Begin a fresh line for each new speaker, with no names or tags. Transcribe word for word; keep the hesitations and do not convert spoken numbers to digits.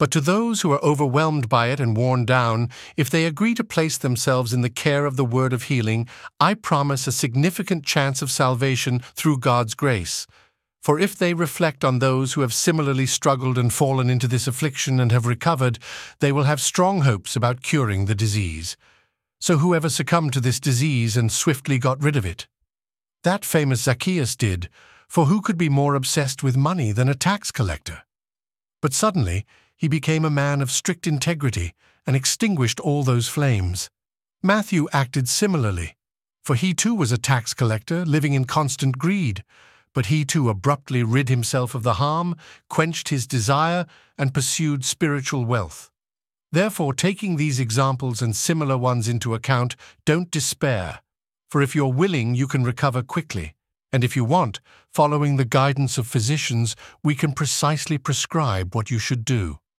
But to those who are overwhelmed by it and worn down, if they agree to place themselves in the care of the word of healing, I promise a significant chance of salvation through God's grace. For if they reflect on those who have similarly struggled and fallen into this affliction and have recovered, they will have strong hopes about curing the disease. So whoever succumbed to this disease and swiftly got rid of it? That famous Zacchaeus did, for who could be more obsessed with money than a tax collector? But suddenly, he became a man of strict integrity and extinguished all those flames. Matthew acted similarly, for he too was a tax collector living in constant greed, but he too abruptly rid himself of the harm, quenched his desire, and pursued spiritual wealth. Therefore, taking these examples and similar ones into account, don't despair, for if you're willing, you can recover quickly. And if you want, following the guidance of physicians, we can precisely prescribe what you should do.